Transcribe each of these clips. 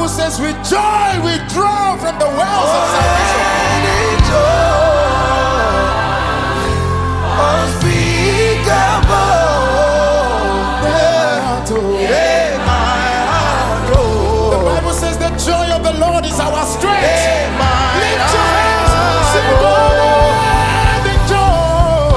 Bible says, with joy we draw from the wells of salvation. The Bible says the joy of the Lord is our strength. Lift your hands, sing God, the joy.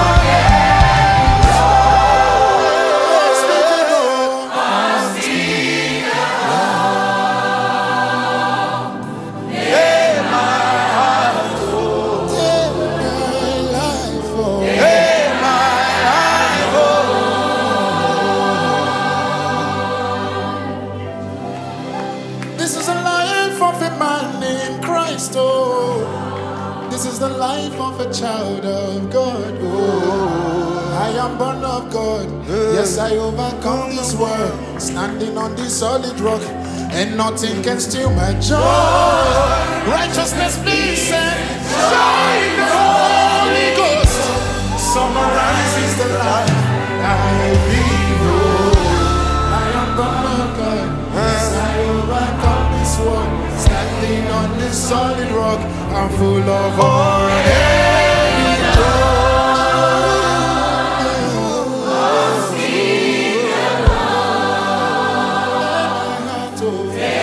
This is a life of a man named Christ, oh. This is the life of a child of God, oh. I am born of God, yes, I overcome this world, standing on this solid rock, and nothing can steal my joy. Righteousness, peace, and joy in the Holy Ghost summarizes the life I live, oh. I am born of God, yes, I overcome this world, standing on this solid rock, I'm full of joy.